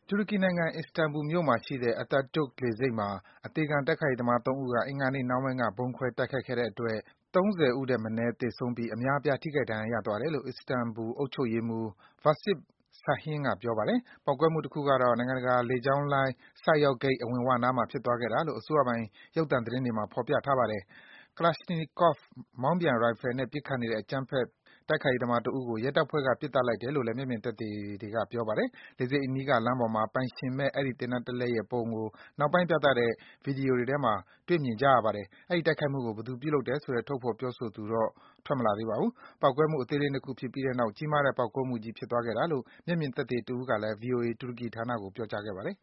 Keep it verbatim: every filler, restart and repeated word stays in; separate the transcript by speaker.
Speaker 1: တူရကီနိုင်ငံ၊ အစ္စတန်ဘူမြို့မှာရှိတဲ့ Atatürk လေဆိပ်မှာ အသေခံတိုက်ခိုက်ရေးသမား ၃ ဦးက အင်္ဂါနေ့နှောင်းပိုင်းက ဗုံးခွဲ တိုက်ခိုက်ခဲ့တဲ့အတွက် ၃၀ ဦးထက်မနည်း သေဆုံးပြီး အများအပြား ထိခိုက်ဒဏ်ရာရသွားတယ်လို့ အစ္စတန်ဘူ အုပ်ချုပ်ရေးမှူး Vasip Sahin က ပြောပါတယ်။ ပေါက်ကွဲမှုတခုကတော့ နိုင်ငံတကာ လေကြောင်းလိုင်း ဆိုက်ရောက်ဂိတ် အဝင်ဝနားမှာ ဖြစ်သွားခဲ့တာလို့ အစိုးရပိုင် ရုပ်သံသတင်းတွေမှာ ဖော်ပြထားပါတယ်။ Kalashnikov မောင်းပြန်ရိုင်ဖယ်နဲ့ ပစ်ခတ်နေတဲ့ အကြမ်းဖက် တိုက်ခိုက်ရေးသမားတဦးကို ရဲတပ်ဖွဲ့က ပစ်သတ်လိုက်တယ်လို့လည်း မျက်မြင်သက်သေတွေက ပြောပါတယ်။ လေဆိပ်အနီးက လမ်းပေါ်မှာ ပိုင်ရှင်မဲ့ အဲဒီ သေနတ်တလက်ရဲ့ ပုံကို နောက်ပိုင်းပြသတဲ့ ဗွီဒီယိုတွေထဲမှာ တွေ့မြင်ကြရပါတယ်။ အဲဒီ တိုက်ခိုက်မှုကို ဘယ်သူပြုလုပ်တယ်ဆိုတဲ့ ထုတ်ဖော် ပြောဆိုသူတော့ ထွက်မလာသေးပါဘူး။ ပေါက်ကွဲမှု အသေးလေး နှစ်ခု ဖြစ်ပြီးတဲ့နောက် ကြီးမားတဲ့ ပေါက်ကွဲမှုကြီး ဖြစ်သွားခဲ့တာလို့ မျက်မြင်သက်သေတဦးကလည်း ဗွီအိုအေ တူရကီဌာနကို ပြောကြားခဲ့ပါတယ်